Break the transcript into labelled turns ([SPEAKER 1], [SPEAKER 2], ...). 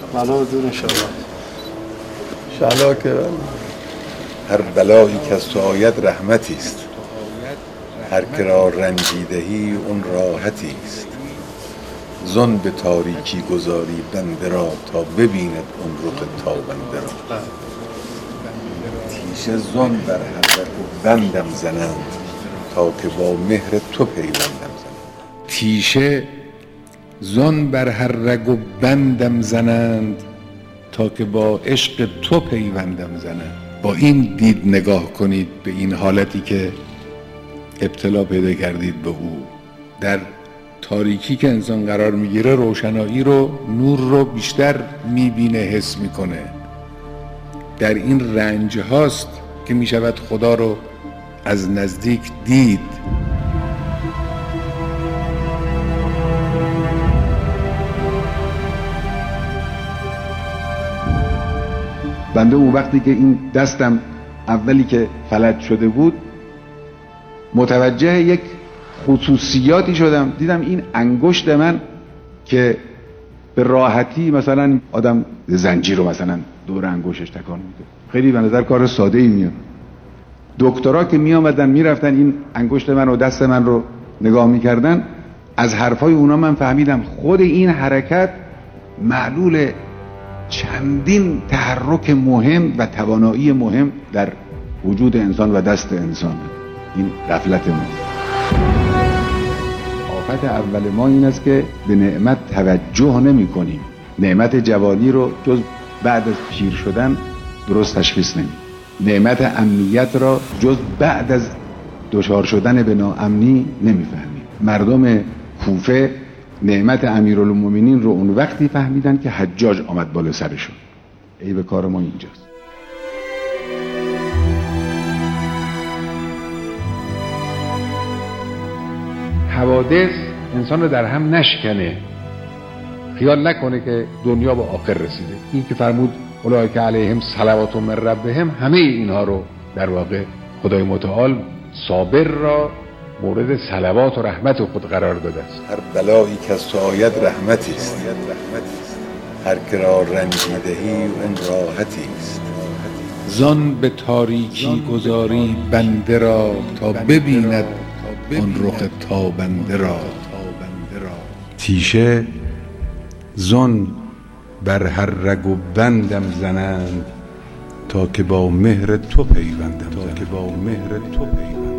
[SPEAKER 1] بلا بدون
[SPEAKER 2] انشاءالله که
[SPEAKER 3] هر بلایی که از تو آید رحمتی است، هر که را رنجیدهی اون راحتی است. زن به تاریکی گذاری بنده را تا ببیند اون رخ تابنده را. تیشه زن بر هر رگ و بندم زنند تا که با مهر تو پیوندم زنند.
[SPEAKER 4] تیشه زن بر هر رگ و بندم زنند تا که با عشق تو پیوندم زنند. با این دید نگاه کنید به این حالتی که ابتلا پیدا کردید به او. در تاریکی که انسان قرار میگیره روشنایی رو، نور رو بیشتر میبینه، حس میکنه. در این رنج هاست که میشود خدا رو از نزدیک دید.
[SPEAKER 5] بنده اون وقتی که این دستم اولی که فلج شده بود متوجه یک خصوصیاتی شدم. دیدم این انگشت من که به راحتی مثلا آدم زنجیر رو مثلا دور انگشتش تکان میده، خیلی به نظر کار ساده ای میاد. دکترها که می آمدن میرفتن این انگشت من و دست من رو نگاه میکردن، از حرفای اونا من فهمیدم خود این حرکت معلول چندین تحرک مهم و توانایی مهم در وجود انسان و دست انسان. این غفلت ما. آفت اول ما این است که به نعمت توجه نمی کنیم. نعمت جوانی رو جز بعد از پیر شدن درست تشخیص نمی. نعمت امنیت را جز بعد از دچار شدن به ناامنی نمیفهمیم. مردم کوفه نعمت امیرالمومنین رو اون وقتی فهمیدن که حجاج آمد بالا سرشون. عیب کار ما اینجاست. حوادث انسان رو در هم نشکنه، خیال نکنه که دنیا به آخر رسیده. این که فرمود اولئک علیهم صلوات من ربهم، همه اینها رو در واقع خدای متعال صابر را مورد صلوات و رحمت خود قرار داده است.
[SPEAKER 3] هر بلایی که از تو آید رحمتی است، هر که را رنجیدهی اون راحتی است.
[SPEAKER 4] زن به تاریکی گذاری بنده را تا ببیند آن رخ تابنده را.
[SPEAKER 5] تیشه زن بر هر رگ و بندم زنند تا که با مهر تو پیوندم زنند.